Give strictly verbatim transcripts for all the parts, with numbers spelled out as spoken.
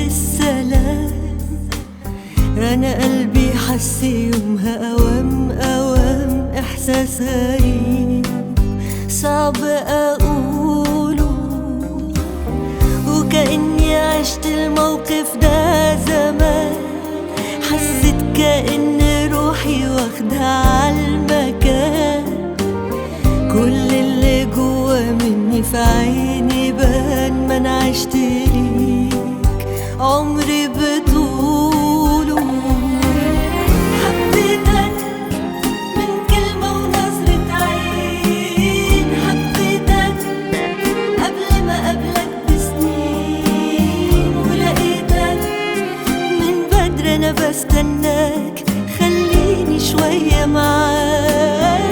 بالسلام. أنا قلبي حس يومها أوام أوام إحساس غريب صعب أقوله، وكأني عشت الموقف ده زمان. حسيت كأن روحي واخدة عالمكان، كل اللي جوا مني في عيني بان. ما أنا عشت ليك عمري بطوله. حبيتك من كلمة ونظرة عين، حبيتك قبل ما قبلك بسنين، ولقيتك من بدري أنا بستناك. خليني شوية معاك.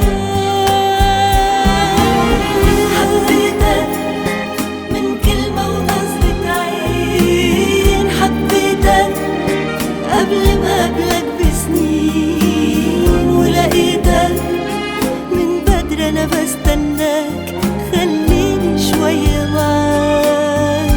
حبيتك من كلمة ونظرة عين، حبيتك قبل ما قبلك بسنين، ولقيتك من بدري أنا بستناك. خليني شوية معاك.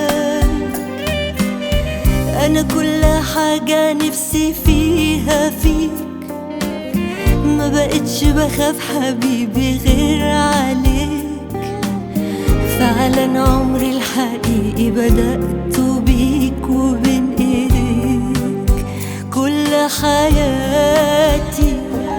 أنا كل حاجة نفسي فيها فيك، ما بقتش بخاف حبيبي غير عليك. فعلا عمري الحقيقي بدأت بيك وبين ايديك كل حياتي.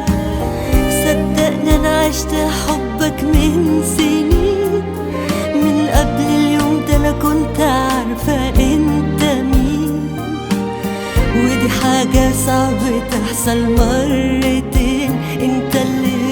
صدقني انا عشت حبك من سنين، من قبل اليوم ده انا كنت عارفة انت مين. ودي حاجة صعب تحصل مرتين، انت اللي